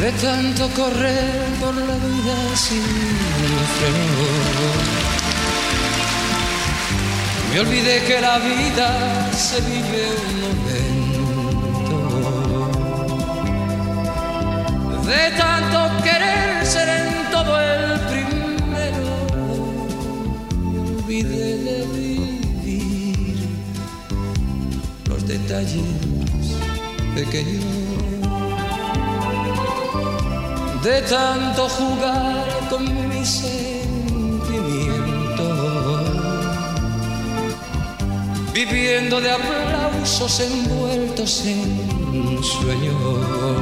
de tanto correr por la vida sin freno. Me olvidé que la vida se vive un momento, de tanto querer ser en todo el primero. Me olvidé de vivir los detalles pequeños, de tanto jugar con mis sentimientos, viviendo de aplausos envueltos en sueños,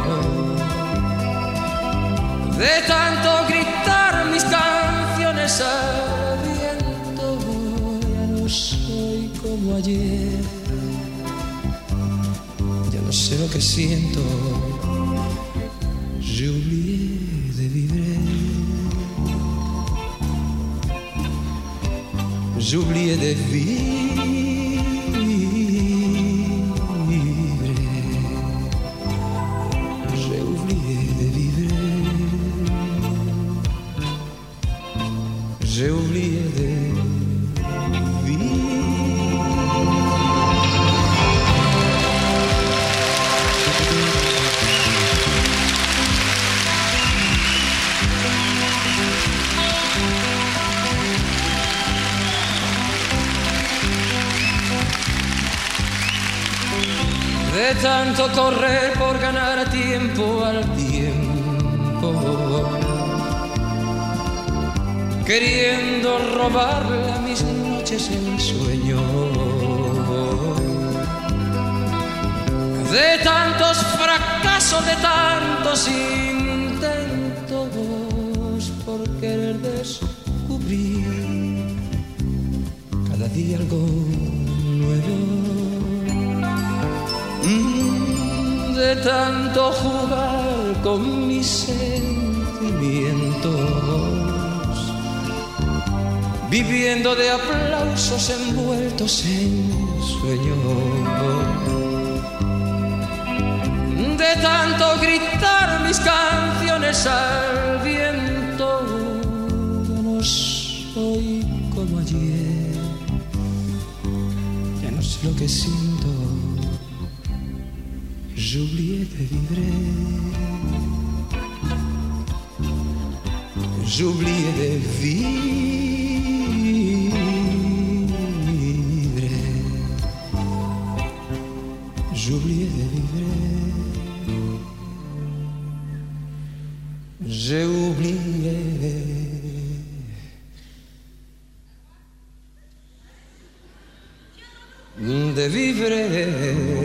de tanto gritar mis canciones al viento. Ya no soy como ayer, ya no sé lo que siento. J'ai oublié de vivre, j'ai oublié de vivre, j'ai oublié de vivre, j'ai oublié de de tanto correr por ganar tiempo al tiempo, queriendo robarle a mis noches el sueño, de tantos fracasos, de tantos intentos por querer descubrir cada día algo nuevo. De tanto jugar con mis sentimientos, viviendo de aplausos envueltos en sueños, de tanto gritar mis canciones al viento. Ya no soy como ayer, ya no sé lo que siento. J'ai oublié de vivre, j'ai oublié de vivre, j'ai oublié de vivre, j'ai oublié de vivre.